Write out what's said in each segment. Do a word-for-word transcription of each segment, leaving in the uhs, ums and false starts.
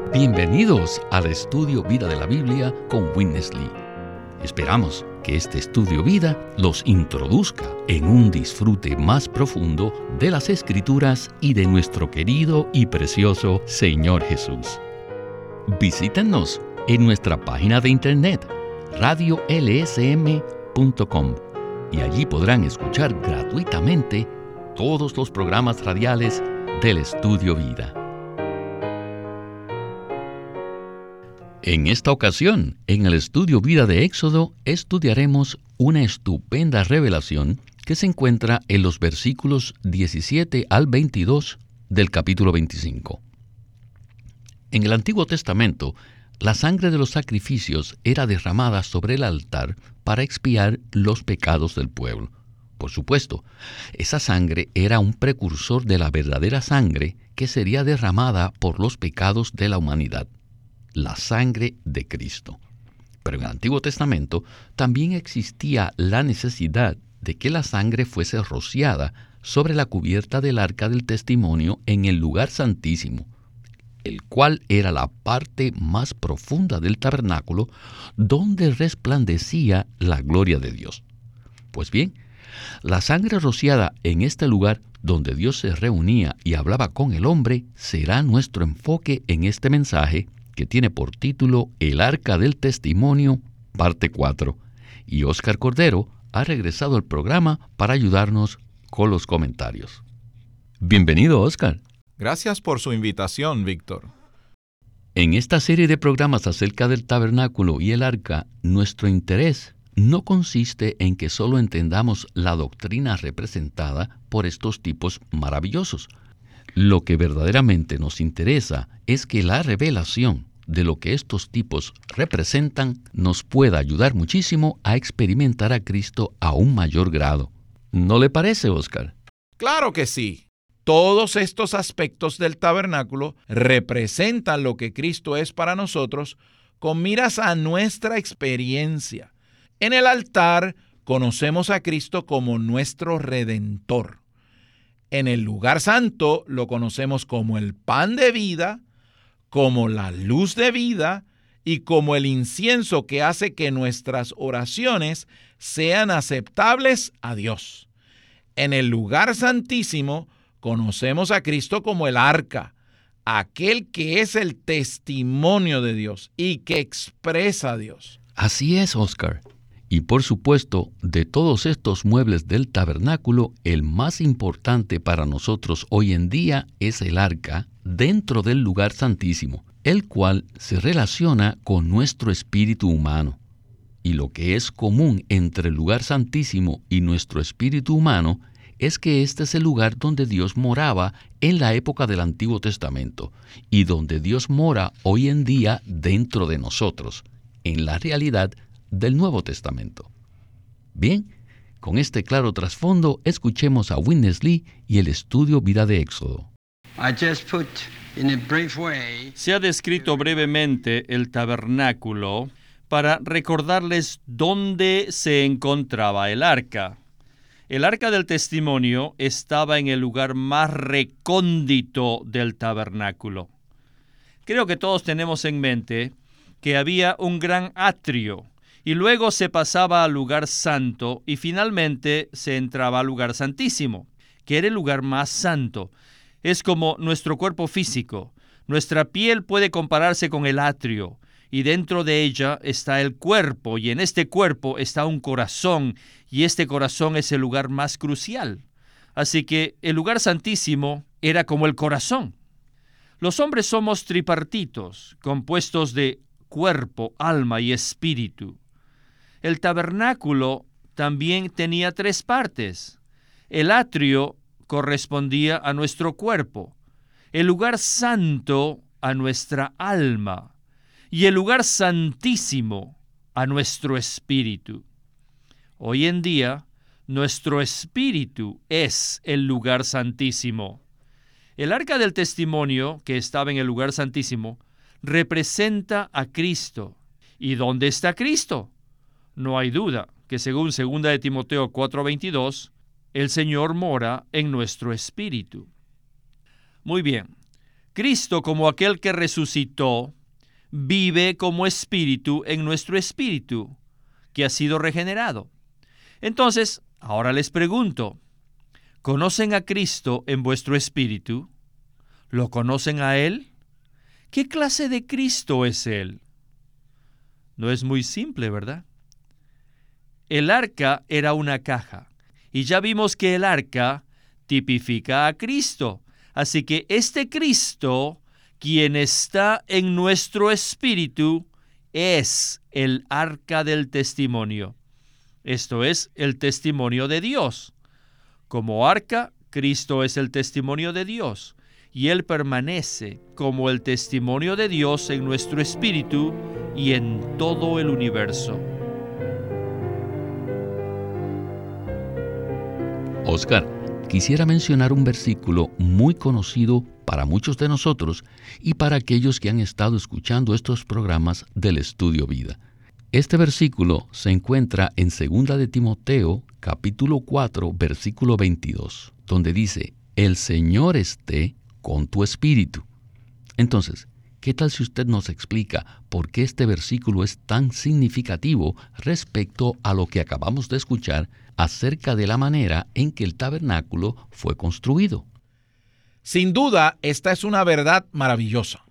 Bienvenidos al Estudio Vida de la Biblia con Witness Lee. Esperamos que este Estudio Vida los introduzca en un disfrute más profundo de las Escrituras y de nuestro querido y precioso Señor Jesús. Visítenos en nuestra página de internet radio l s m punto com y allí podrán escuchar gratuitamente todos los programas radiales del Estudio Vida. En esta ocasión, en el Estudio Vida de Éxodo, estudiaremos una estupenda revelación que se encuentra en los versículos diecisiete al veintidós del capítulo veinticinco. En el Antiguo Testamento, la sangre de los sacrificios era derramada sobre el altar para expiar los pecados del pueblo. Por supuesto, esa sangre era un precursor de la verdadera sangre que sería derramada por los pecados de la humanidad, la sangre de Cristo. Pero en el Antiguo Testamento también existía la necesidad de que la sangre fuese rociada sobre la cubierta del arca del testimonio en el lugar santísimo, el cual era la parte más profunda del tabernáculo donde resplandecía la gloria de Dios. Pues bien, la sangre rociada en este lugar donde Dios se reunía y hablaba con el hombre será nuestro enfoque en este mensaje que tiene por título El Arca del Testimonio, parte cuatro. Y Oscar Cordero ha regresado al programa para ayudarnos con los comentarios. Bienvenido, Oscar. Gracias por su invitación, Víctor. En esta serie de programas acerca del tabernáculo y el arca, nuestro interés no consiste en que solo entendamos la doctrina representada por estos tipos maravillosos. Lo que verdaderamente nos interesa es que la revelación de lo que estos tipos representan nos pueda ayudar muchísimo a experimentar a Cristo a un mayor grado. ¿No le parece, Oscar? Claro que sí. Todos estos aspectos del tabernáculo representan lo que Cristo es para nosotros con miras a nuestra experiencia. En el altar conocemos a Cristo como nuestro Redentor. En el lugar santo lo conocemos como el pan de vida, como la luz de vida y como el incienso que hace que nuestras oraciones sean aceptables a Dios. En el lugar santísimo conocemos a Cristo como el arca, aquel que es el testimonio de Dios y que expresa a Dios. Así es, Oscar. Y por supuesto, de todos estos muebles del tabernáculo, el más importante para nosotros hoy en día es el arca dentro del lugar santísimo, el cual se relaciona con nuestro espíritu humano. Y lo que es común entre el lugar santísimo y nuestro espíritu humano es que este es el lugar donde Dios moraba en la época del Antiguo Testamento y donde Dios mora hoy en día dentro de nosotros, en la realidad del Nuevo Testamento. Bien, con este claro trasfondo, escuchemos a Witness Lee y el Estudio Vida de Éxodo. Se ha descrito brevemente el tabernáculo para recordarles dónde se encontraba el arca. El arca del testimonio estaba en el lugar más recóndito del tabernáculo. Creo que todos tenemos en mente que había un gran atrio, y luego se pasaba al lugar santo y finalmente se entraba al lugar santísimo, que era el lugar más santo. Es como nuestro cuerpo físico. Nuestra piel puede compararse con el atrio y dentro de ella está el cuerpo y en este cuerpo está un corazón y este corazón es el lugar más crucial. Así que el lugar santísimo era como el corazón. Los hombres somos tripartitos, compuestos de cuerpo, alma y espíritu. El tabernáculo también tenía tres partes. El atrio correspondía a nuestro cuerpo, el lugar santo a nuestra alma y el lugar santísimo a nuestro espíritu. Hoy en día, nuestro espíritu es el lugar santísimo. El arca del testimonio, que estaba en el lugar santísimo, representa a Cristo. ¿Y dónde está Cristo? No hay duda que según segunda de Timoteo cuatro veintidós, el Señor mora en nuestro espíritu. Muy bien. Cristo, como aquel que resucitó, vive como espíritu en nuestro espíritu, que ha sido regenerado. Entonces, ahora les pregunto, ¿conocen a Cristo en vuestro espíritu? ¿Lo conocen a Él? ¿Qué clase de Cristo es Él? No es muy simple, ¿verdad? El arca era una caja, y ya vimos que el arca tipifica a Cristo. Así que este Cristo, quien está en nuestro espíritu, es el arca del testimonio. Esto es el testimonio de Dios. Como arca, Cristo es el testimonio de Dios, y Él permanece como el testimonio de Dios en nuestro espíritu y en todo el universo. Oscar, quisiera mencionar un versículo muy conocido para muchos de nosotros y para aquellos que han estado escuchando estos programas del Estudio Vida. Este versículo se encuentra en segunda de Timoteo, capítulo cuatro, versículo veintidós, donde dice, «El Señor esté con tu espíritu». Entonces, ¿qué tal si usted nos explica por qué este versículo es tan significativo respecto a lo que acabamos de escuchar acerca de la manera en que el tabernáculo fue construido? Sin duda, esta es una verdad maravillosa.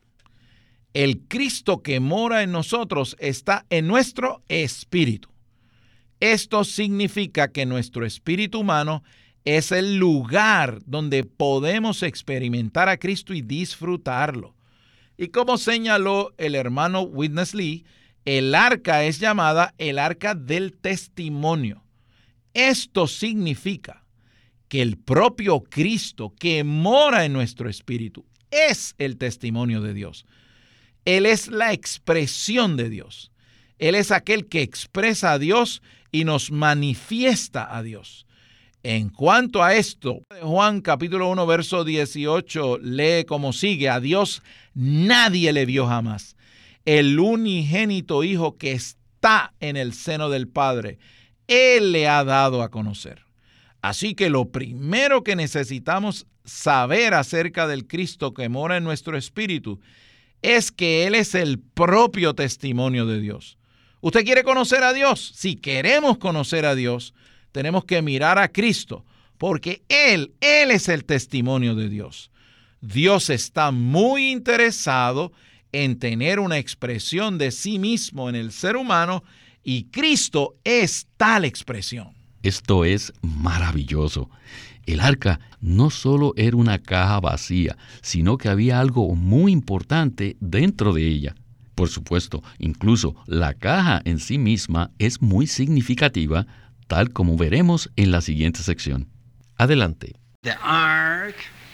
El Cristo que mora en nosotros está en nuestro espíritu. Esto significa que nuestro espíritu humano es el lugar donde podemos experimentar a Cristo y disfrutarlo. Y como señaló el hermano Witness Lee, el arca es llamada el arca del testimonio. Esto significa que el propio Cristo que mora en nuestro espíritu es el testimonio de Dios. Él es la expresión de Dios. Él es aquel que expresa a Dios y nos manifiesta a Dios. En cuanto a esto, Juan capítulo uno, verso dieciocho, lee como sigue: a Dios nadie le vio jamás. El unigénito Hijo que está en el seno del Padre, Él le ha dado a conocer. Así que lo primero que necesitamos saber acerca del Cristo que mora en nuestro espíritu es que Él es el propio testimonio de Dios. ¿Usted quiere conocer a Dios? Si queremos conocer a Dios, tenemos que mirar a Cristo, porque Él, Él es el testimonio de Dios. Dios está muy interesado en tener una expresión de sí mismo en el ser humano, y Cristo es tal expresión. Esto es maravilloso. El arca no solo era una caja vacía, sino que había algo muy importante dentro de ella. Por supuesto, incluso la caja en sí misma es muy significativa, tal como veremos en la siguiente sección. Adelante. The ark.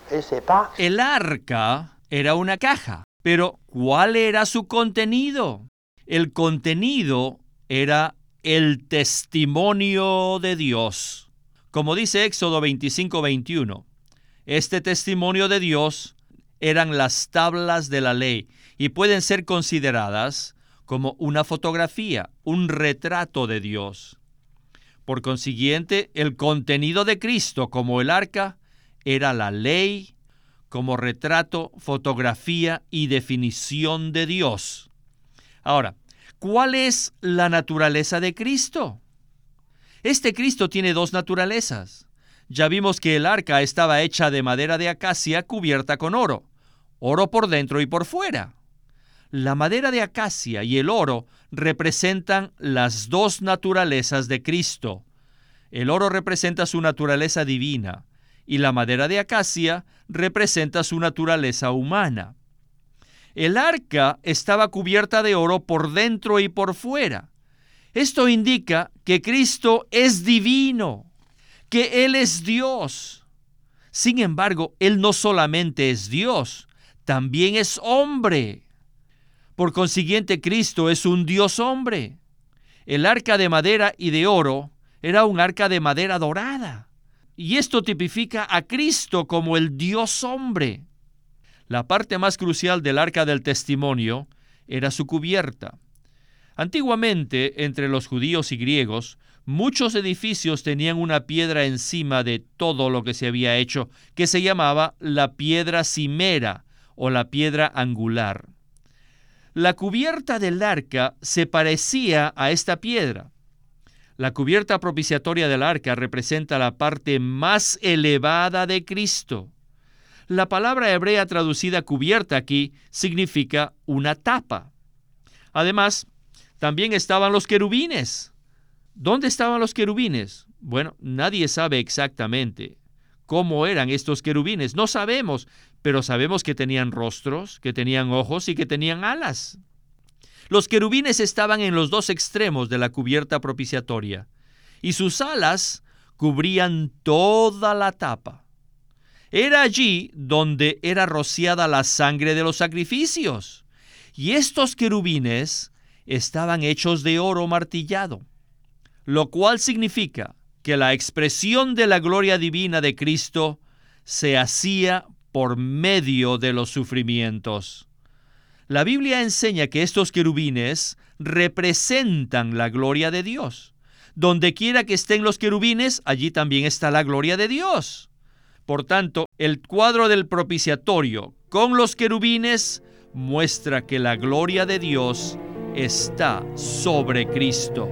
El arca era una caja, pero ¿cuál era su contenido? El contenido era el testimonio de Dios. Como dice Éxodo veinticinco, veintiuno, este testimonio de Dios eran las tablas de la ley y pueden ser consideradas como una fotografía, un retrato de Dios. Por consiguiente, el contenido de Cristo como el arca era la ley como retrato, fotografía y definición de Dios. Ahora, ¿cuál es la naturaleza de Cristo? Este Cristo tiene dos naturalezas. Ya vimos que el arca estaba hecha de madera de acacia cubierta con oro, oro por dentro y por fuera. La madera de acacia y el oro representan las dos naturalezas de Cristo. El oro representa su naturaleza divina y la madera de acacia representa su naturaleza humana. El arca estaba cubierta de oro por dentro y por fuera. Esto indica que Cristo es divino, que Él es Dios. Sin embargo, Él no solamente es Dios, también es hombre. Por consiguiente, Cristo es un Dios hombre. El arca de madera y de oro era un arca de madera dorada. Y esto tipifica a Cristo como el Dios hombre. La parte más crucial del arca del testimonio era su cubierta. Antiguamente, entre los judíos y griegos, muchos edificios tenían una piedra encima de todo lo que se había hecho, que se llamaba la piedra cimera o la piedra angular. La cubierta del arca se parecía a esta piedra. La cubierta propiciatoria del arca representa la parte más elevada de Cristo. La palabra hebrea traducida cubierta aquí significa una tapa. Además, también estaban los querubines. ¿Dónde estaban los querubines? Bueno, nadie sabe exactamente cómo eran estos querubines. No sabemos, pero sabemos que tenían rostros, que tenían ojos y que tenían alas. Los querubines estaban en los dos extremos de la cubierta propiciatoria, y sus alas cubrían toda la tapa. Era allí donde era rociada la sangre de los sacrificios, y estos querubines estaban hechos de oro martillado, lo cual significa que la expresión de la gloria divina de Cristo se hacía por medio de los sufrimientos. La Biblia enseña que estos querubines representan la gloria de Dios. Donde quiera que estén los querubines, allí también está la gloria de Dios. Por tanto, el cuadro del propiciatorio con los querubines muestra que la gloria de Dios está sobre Cristo.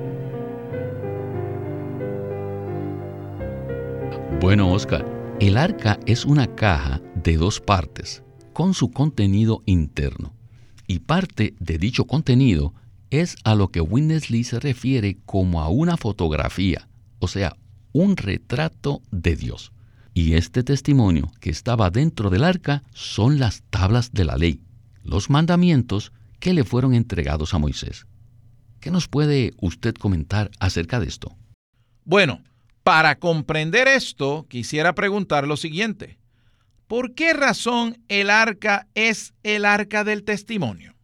Bueno, Oscar, el arca es una caja de dos partes, con su contenido interno. Y parte de dicho contenido es a lo que Witness Lee se refiere como a una fotografía, o sea, un retrato de Dios. Y este testimonio que estaba dentro del arca son las tablas de la ley, los mandamientos que le fueron entregados a Moisés. ¿Qué nos puede usted comentar acerca de esto? Bueno, para comprender esto, quisiera preguntar lo siguiente. ¿Por qué razón el arca es el arca del testimonio?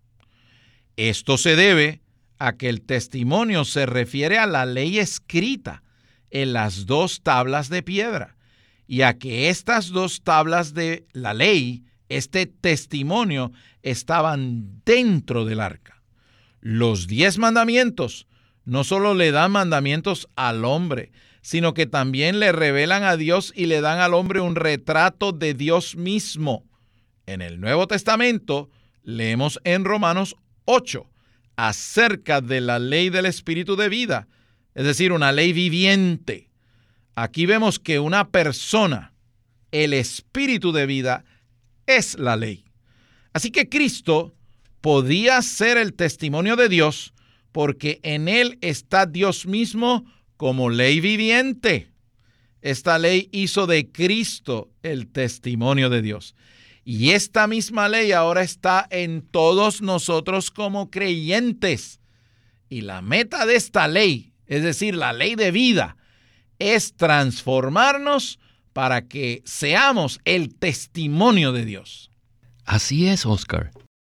Esto se debe a que el testimonio se refiere a la ley escrita en las dos tablas de piedra, y a que estas dos tablas de la ley, este testimonio, estaban dentro del arca. Los diez mandamientos no solo le dan mandamientos al hombre, sino que también le revelan a Dios y le dan al hombre un retrato de Dios mismo. En el Nuevo Testamento leemos en Romanos ocho acerca de la ley del Espíritu de vida, es decir, una ley viviente. Aquí vemos que una persona, el Espíritu de vida, es la ley. Así que Cristo podía ser el testimonio de Dios porque en Él está Dios mismo como ley viviente. Esta ley hizo de Cristo el testimonio de Dios. Y esta misma ley ahora está en todos nosotros como creyentes. Y la meta de esta ley, es decir, la ley de vida, es transformarnos para que seamos el testimonio de Dios. Así es, Oscar.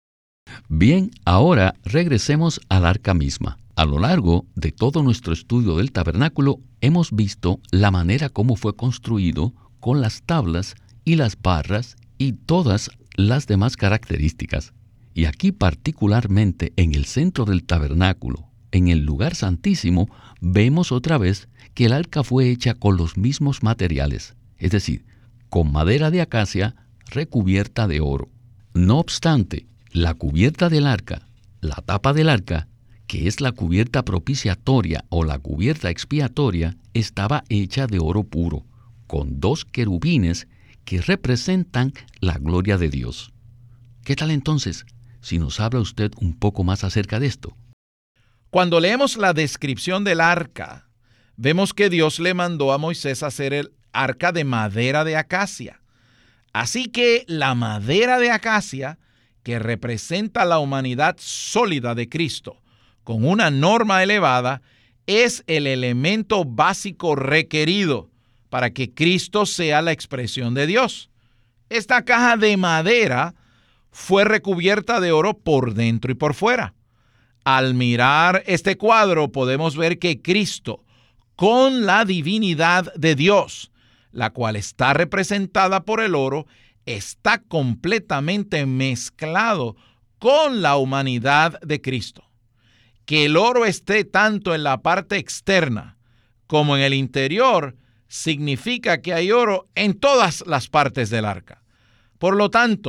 Bien, ahora regresemos al arca misma. A lo largo de todo nuestro estudio del tabernáculo, hemos visto la manera como fue construido con las tablas y las barras y todas las demás características. Y aquí particularmente en el centro del tabernáculo, en el lugar santísimo, vemos otra vez que el arca fue hecha con los mismos materiales, es decir, con madera de acacia recubierta de oro. No obstante, la cubierta del arca, la tapa del arca, que es la cubierta propiciatoria o la cubierta expiatoria, estaba hecha de oro puro, con dos querubines que representan la gloria de Dios. ¿Qué tal entonces si nos habla usted un poco más acerca de esto? Cuando leemos la descripción del arca, vemos que Dios le mandó a Moisés hacer el arca de madera de acacia. Así que la madera de acacia, que representa la humanidad sólida de Cristo, con una norma elevada, es el elemento básico requerido para que Cristo sea la expresión de Dios. Esta caja de madera fue recubierta de oro por dentro y por fuera. Al mirar este cuadro podemos ver que Cristo, con la divinidad de Dios, la cual está representada por el oro, está completamente mezclado con la humanidad de Cristo. Que el oro esté tanto en la parte externa como en el interior significa que hay oro en todas las partes del arca. Por lo tanto,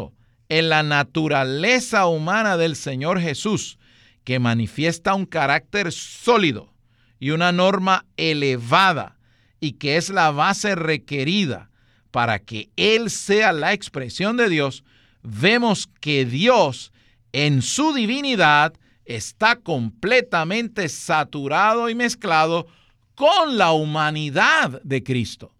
en la naturaleza humana del Señor Jesús, que manifiesta un carácter sólido y una norma elevada, y que es la base requerida para que Él sea la expresión de Dios, vemos que Dios, en su divinidad, está completamente saturado y mezclado con la humanidad de Cristo.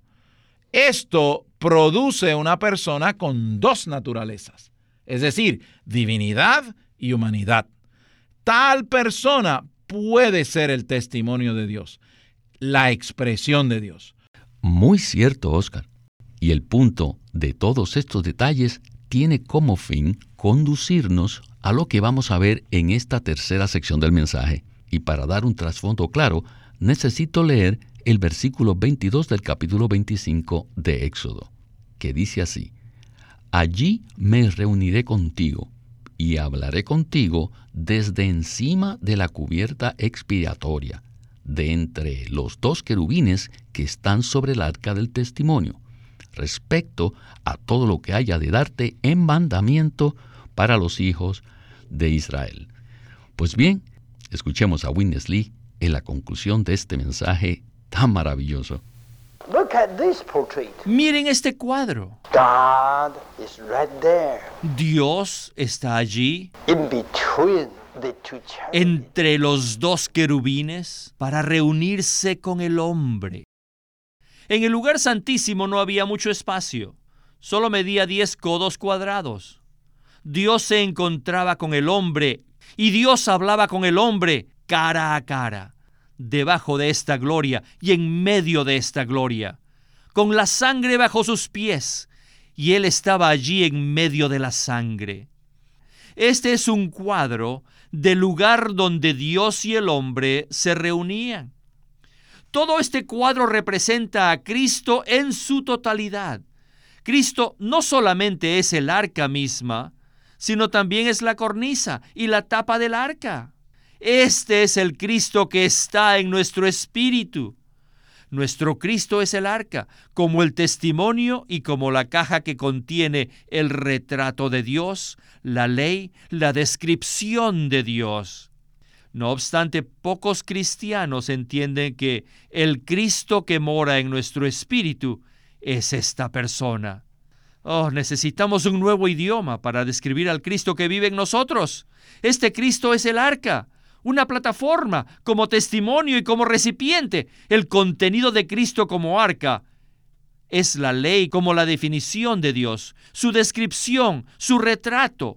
Esto produce una persona con dos naturalezas, es decir, divinidad y humanidad. Tal persona puede ser el testimonio de Dios, la expresión de Dios. Muy cierto, Oscar. Y el punto de todos estos detalles tiene como fin conducirnos a lo que vamos a ver en esta tercera sección del mensaje. Y para dar un trasfondo claro, necesito leer el versículo veintidós del capítulo veinticinco de Éxodo, que dice así: Allí me reuniré contigo y hablaré contigo desde encima de la cubierta expiatoria, de entre los dos querubines que están sobre el arca del testimonio, respecto a todo lo que haya de darte en mandamiento para los hijos de Israel. Pues bien, escuchemos a Witness Lee en la conclusión de este mensaje tan maravilloso. Look at this portrait. Miren este cuadro. God is right there, Dios está allí in between the two cherubim. entre los dos querubines para reunirse con el hombre. En el lugar santísimo no había mucho espacio, solo medía diez codos cuadrados. Dios se encontraba con el hombre y Dios hablaba con el hombre cara a cara, debajo de esta gloria y en medio de esta gloria, con la sangre bajo sus pies, y Él estaba allí en medio de la sangre. Este es un cuadro del lugar donde Dios y el hombre se reunían. Todo este cuadro representa a Cristo en su totalidad. Cristo no solamente es el arca misma, sino también es la cornisa y la tapa del arca. Este es el Cristo que está en nuestro espíritu. Nuestro Cristo es el arca, como el testimonio y como la caja que contiene el retrato de Dios, la ley, la descripción de Dios. No obstante, pocos cristianos entienden que el Cristo que mora en nuestro espíritu es esta persona. Oh, necesitamos un nuevo idioma para describir al Cristo que vive en nosotros. Este Cristo es el arca, una plataforma como testimonio y como recipiente. El contenido de Cristo como arca es la ley como la definición de Dios, su descripción, su retrato.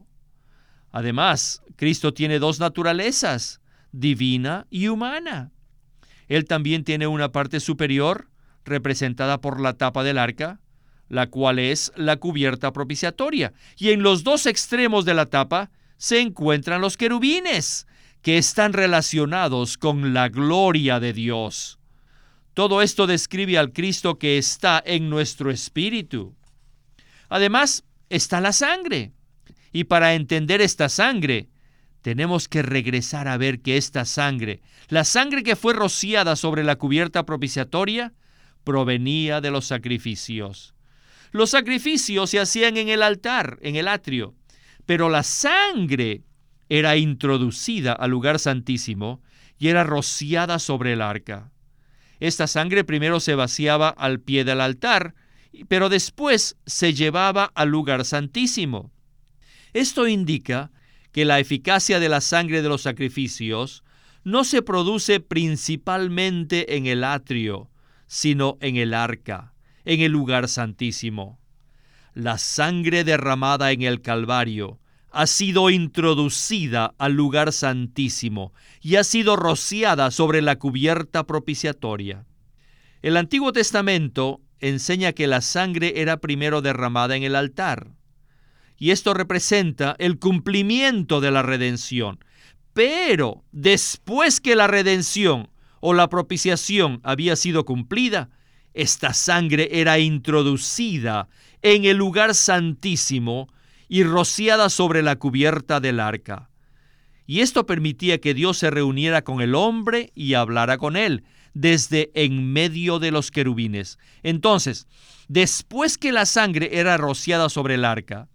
Además, Cristo tiene dos naturalezas, divina y humana. Él también tiene una parte superior, representada por la tapa del arca, la cual es la cubierta propiciatoria. Y en los dos extremos de la tapa se encuentran los querubines, que están relacionados con la gloria de Dios. Todo esto describe al Cristo que está en nuestro espíritu. Además, está la sangre. Y para entender esta sangre, tenemos que regresar a ver que esta sangre, la sangre que fue rociada sobre la cubierta propiciatoria, provenía de los sacrificios. Los sacrificios se hacían en el altar, en el atrio, pero la sangre era introducida al lugar santísimo y era rociada sobre el arca. Esta sangre primero se vaciaba al pie del altar, pero después se llevaba al lugar santísimo. Esto indica que la eficacia de la sangre de los sacrificios no se produce principalmente en el atrio, sino en el arca, en el lugar santísimo. La sangre derramada en el Calvario ha sido introducida al lugar santísimo y ha sido rociada sobre la cubierta propiciatoria. El Antiguo Testamento enseña que la sangre era primero derramada en el altar, y esto representa el cumplimiento de la redención. Pero después que la redención o la propiciación había sido cumplida, esta sangre era introducida en el lugar santísimo y rociada sobre la cubierta del arca. Y esto permitía que Dios se reuniera con el hombre y hablara con él, desde en medio de los querubines. Entonces, después que la sangre era rociada sobre el arca,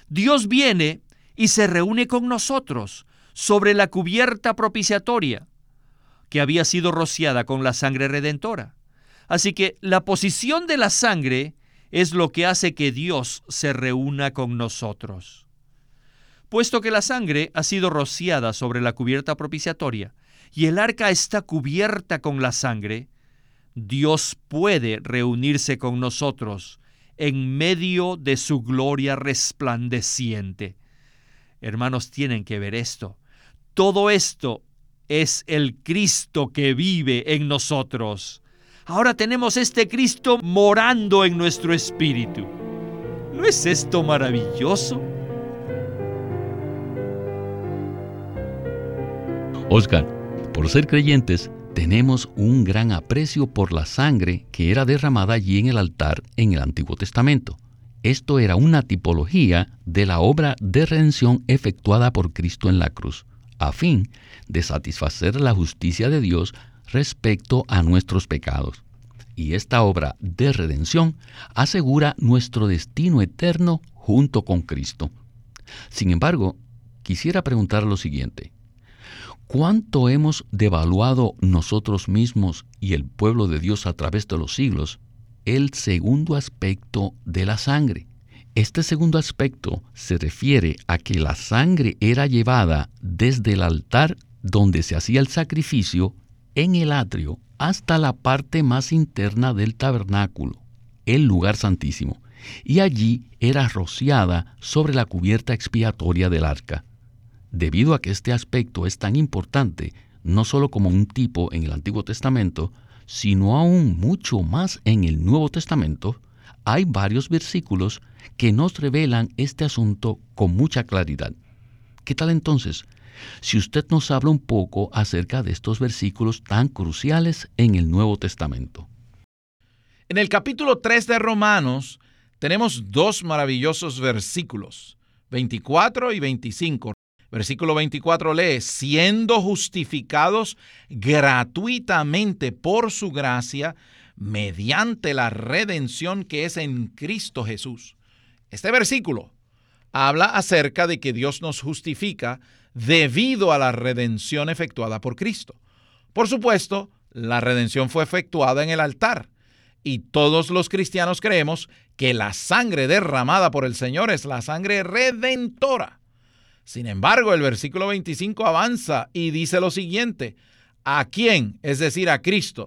Dios viene y se reúne con nosotros sobre la cubierta propiciatoria que había sido rociada con la sangre redentora. Así que la posición de la sangre es lo que hace que Dios se reúna con nosotros. Puesto que la sangre ha sido rociada sobre la cubierta propiciatoria y el arca está cubierta con la sangre, Dios puede reunirse con nosotros en medio de su gloria resplandeciente. Hermanos, tienen que ver esto. Todo esto es el Cristo que vive en nosotros. Ahora tenemos este Cristo morando en nuestro espíritu. ¿No es esto maravilloso? Oscar, por ser creyentes, tenemos un gran aprecio por la sangre que era derramada allí en el altar en el Antiguo Testamento. Esto era una tipología de la obra de redención efectuada por Cristo en la cruz, a fin de satisfacer la justicia de Dios respecto a nuestros pecados. Y esta obra de redención asegura nuestro destino eterno junto con Cristo. Sin embargo, quisiera preguntar lo siguiente: ¿cuánto hemos devaluado nosotros mismos y el pueblo de Dios a través de los siglos el segundo aspecto de la sangre? Este segundo aspecto se refiere a que la sangre era llevada desde el altar donde se hacía el sacrificio en el atrio hasta la parte más interna del tabernáculo, el lugar santísimo, y allí era rociada sobre la cubierta expiatoria del arca. Debido a que este aspecto es tan importante, no solo como un tipo en el Antiguo Testamento, sino aún mucho más en el Nuevo Testamento, hay varios versículos que nos revelan este asunto con mucha claridad. ¿Qué tal entonces si usted nos habla un poco acerca de estos versículos tan cruciales en el Nuevo Testamento? En el capítulo tres de Romanos tenemos dos maravillosos versículos, veinticuatro y veinticinco. Versículo veinticuatro lee: siendo justificados gratuitamente por su gracia, mediante la redención que es en Cristo Jesús. Este versículo habla acerca de que Dios nos justifica debido a la redención efectuada por Cristo. Por supuesto, la redención fue efectuada en el altar, y todos los cristianos creemos que la sangre derramada por el Señor es la sangre redentora. Sin embargo, el versículo veinticinco avanza y dice lo siguiente: ¿a quién, es decir, a Cristo,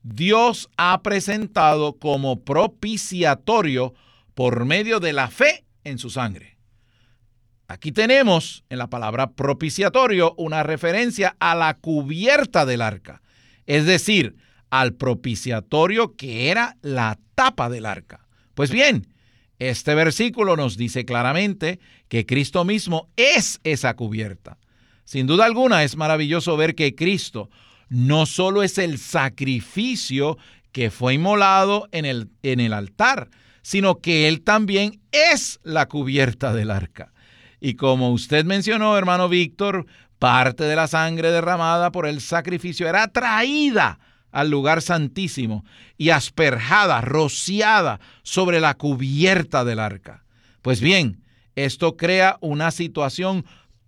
Dios ha presentado como propiciatorio por medio de la fe en su sangre? Aquí tenemos en la palabra propiciatorio una referencia a la cubierta del arca, es decir, al propiciatorio que era la tapa del arca. Pues bien, este versículo nos dice claramente que Cristo mismo es esa cubierta. Sin duda alguna, es maravilloso ver que Cristo no solo es el sacrificio que fue inmolado en el, en el altar, sino que Él también es la cubierta del arca. Y como usted mencionó, hermano Víctor, parte de la sangre derramada por el sacrificio era traída al lugar santísimo y asperjada, rociada sobre la cubierta del arca. Pues bien, esto crea una situación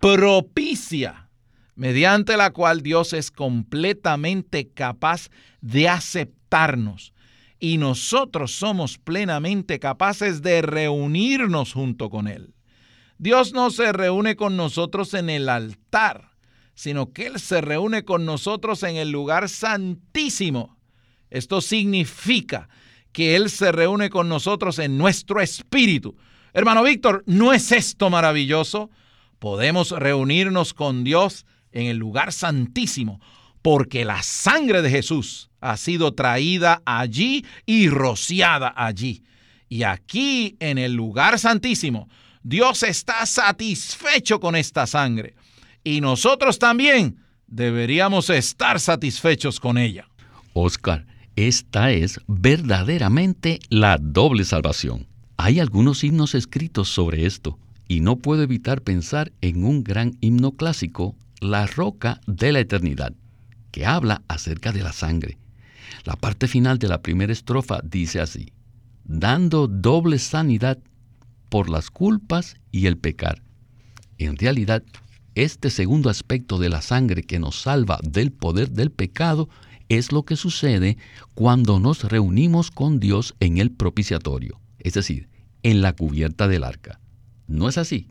propicia, mediante la cual Dios es completamente capaz de aceptarnos, y nosotros somos plenamente capaces de reunirnos junto con Él. Dios no se reúne con nosotros en el altar, sino que Él se reúne con nosotros en el lugar santísimo. Esto significa que Él se reúne con nosotros en nuestro espíritu. Hermano Víctor, ¿no es esto maravilloso? Podemos reunirnos con Dios en el lugar santísimo, porque la sangre de Jesús ha sido traída allí y rociada allí. Y aquí, en el lugar santísimo, Dios está satisfecho con esta sangre. Y nosotros también deberíamos estar satisfechos con ella. Oscar, esta es verdaderamente la doble salvación. Hay algunos himnos escritos sobre esto, y no puedo evitar pensar en un gran himno clásico, La Roca de la Eternidad, que habla acerca de la sangre. La parte final de la primera estrofa dice así: dando doble sanidad, por las culpas y el pecar. En realidad, este segundo aspecto de la sangre que nos salva del poder del pecado es lo que sucede cuando nos reunimos con Dios en el propiciatorio, es decir, en la cubierta del arca. ¿No es así?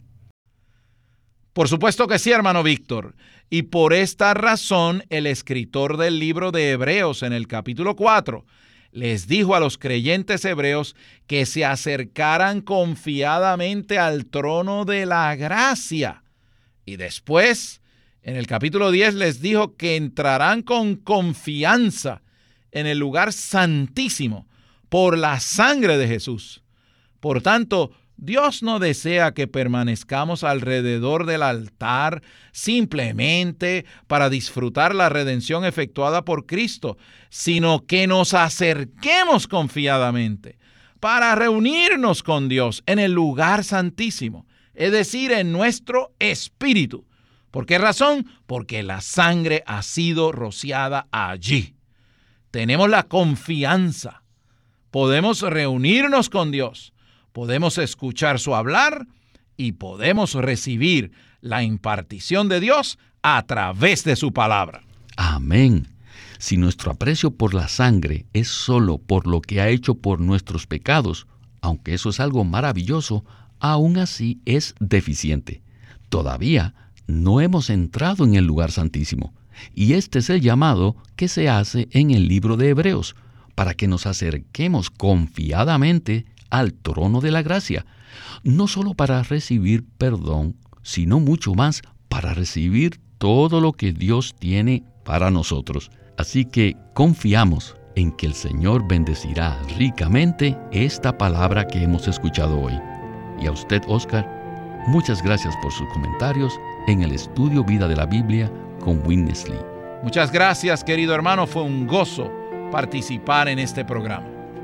Por supuesto que sí, hermano Víctor. Y por esta razón, el escritor del libro de Hebreos en el capítulo cuatro les dijo a los creyentes hebreos que se acercaran confiadamente al trono de la gracia. Y después, en el capítulo diez, les dijo que entrarán con confianza en el lugar santísimo por la sangre de Jesús. Por tanto, Dios no desea que permanezcamos alrededor del altar simplemente para disfrutar la redención efectuada por Cristo, sino que nos acerquemos confiadamente para reunirnos con Dios en el lugar santísimo, es decir, en nuestro espíritu. ¿Por qué razón? Porque la sangre ha sido rociada allí. Tenemos la confianza. Podemos reunirnos con Dios. Podemos escuchar su hablar y podemos recibir la impartición de Dios a través de su palabra. Amén. Si nuestro aprecio por la sangre es solo por lo que ha hecho por nuestros pecados, aunque eso es algo maravilloso, aún así es deficiente. Todavía no hemos entrado en el lugar santísimo, y este es el llamado que se hace en el libro de Hebreos, para que nos acerquemos confiadamente al trono de la gracia, no solo para recibir perdón, sino mucho más para recibir todo lo que Dios tiene para nosotros. Así que confiamos en que el Señor bendecirá ricamente esta palabra que hemos escuchado hoy. Y a usted, Oscar, muchas gracias por sus comentarios en el estudio Vida de la Biblia con Witness Lee. Muchas gracias, querido hermano. Fue un gozo participar en este programa.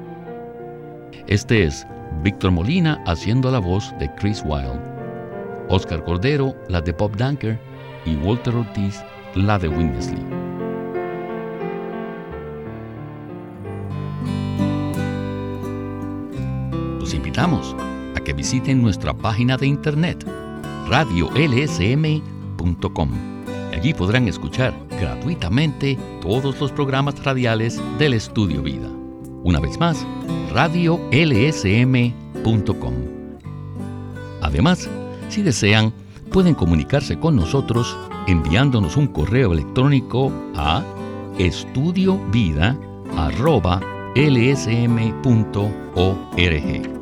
Este es Víctor Molina haciendo la voz de Chris Wilde, Oscar Cordero la de Bob Danker y Walter Ortiz la de Witness Lee. Los invitamos a que visiten nuestra página de internet radio l s m punto com. Allí podrán escuchar gratuitamente todos los programas radiales del Estudio Vida. Una vez más, radio l s m punto com. Además, si desean, pueden comunicarse con nosotros enviándonos un correo electrónico a estudiovida arroba l s m punto org.